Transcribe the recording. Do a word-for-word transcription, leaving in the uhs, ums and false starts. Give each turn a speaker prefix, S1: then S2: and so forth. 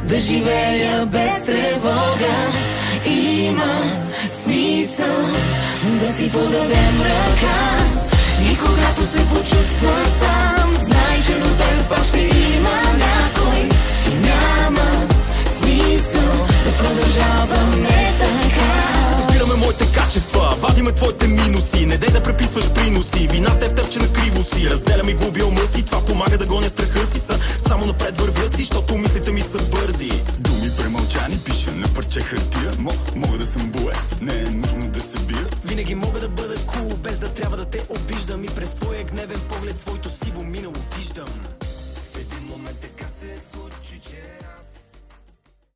S1: да живея без тревога. Има смисъл да си подадем ръка. И когато се почувстваш сам, знай, че до теб пак ще има някой. Няма смисъл да продължаваме така.
S2: Събираме моите качества, вадиме твоите минуси. Не дей да преписваш приноси, вината е в теб, че на криво си. Разделям и губя ума си, това помага да гоня страха си. Са само напред вървя си, защото мислите ми са бързи.